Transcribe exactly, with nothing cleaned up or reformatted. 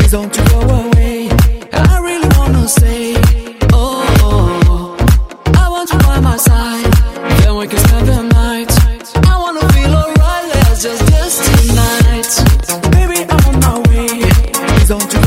Please don't you go away. I really wanna say, oh, oh, I want you by my side. Then we can spend the night. I wanna feel alright, let's just dance tonight. Baby, I'm on my way. Please don't you